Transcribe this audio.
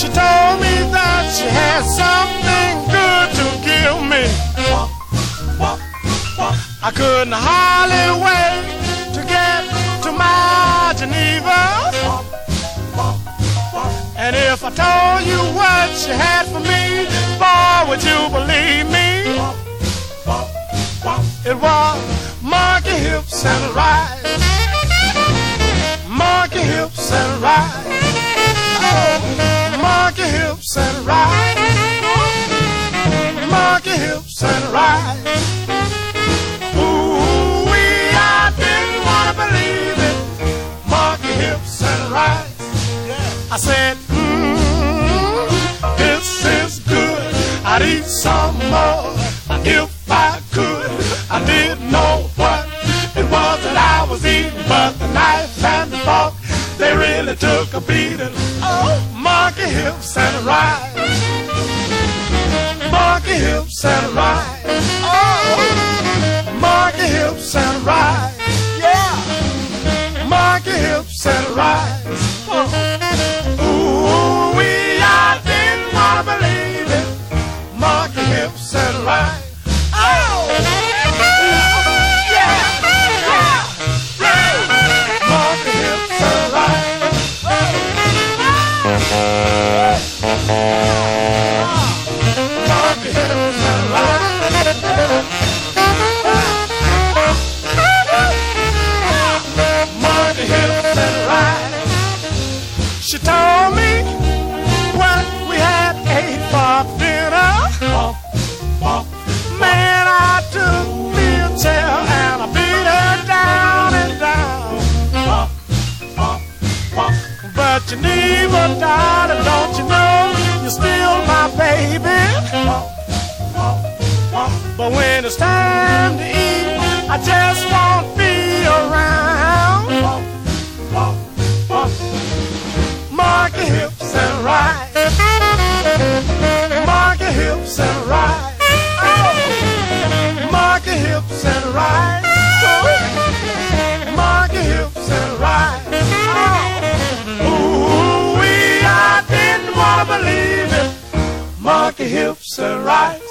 She told me that she had something good to give me. I couldn't hardly wait to get to my Geneva. And if I told you what she had for me, boy, would you believe me? It was monkey hips and rice. Monkey hips and rice. Oh, monkey hips and rice. Monkey hips and rice. Ooh, I didn't want to believe it. Monkey hips and rice. I said, this is good. I'd eat some more if I could. I didn't know what it was that I was eating, but the knife and the fork, they really took a beating. Oh, monkey hips and rice. Monkey hips and rice. Oh, monkey hips and rice. Yeah, monkey hips and rice. Ooh, I didn't want to believe it. Monkey hips and rice. Oh, yeah, monkey hips and rice. Monkey hips and rice. Monkey hips and rice. She told me what we had ate for dinner. Man, I took me a chair and I beat her down and down. But Geneva, darling, don't you know you're still my baby? But when it's time to eat, I just won't be around. Monkey hips and rice. Monkey hips and rice. Monkey hips and rice. Monkey hips and rice. Ooh, I didn't want to believe it. Monkey hips and rice.